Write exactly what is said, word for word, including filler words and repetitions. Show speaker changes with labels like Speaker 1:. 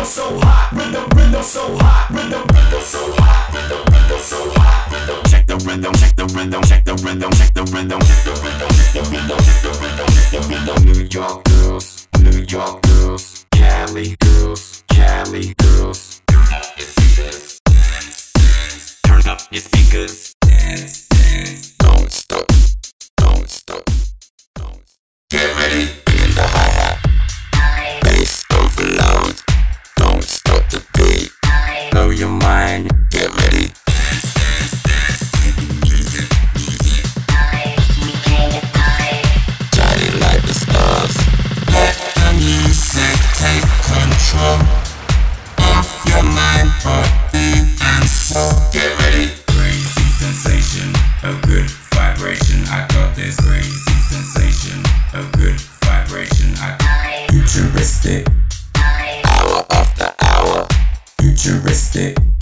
Speaker 1: rhythm so hot, rhythm, rhythm so hot, rhythm, rhythm so hot, rhythm, rhythm so hot, rhythm. Check the rhythm, check the rhythm, check the rhythm, check the rhythm, check the rhythm, check the rhythm, check the rhythm, check the rhythm. New York girls, New York girls, Cali girls, Cali girls. Turn up your speakers, dance, dance. Turn up your speakers, dance, dance. Don't stop, don't stop, don't stop. Get ready, in the hi-hat. Bass overload. Don't stop the beat. Blow your mind. Get ready. Dance, dance, dance. Music, music. Shine it like the stars. Let the music take control of your mind, body, and soul. Get ready. Crazy sensation, a good vibration. I got this crazy sensation, a good vibration. I futuristic, hour after hour, futuristic.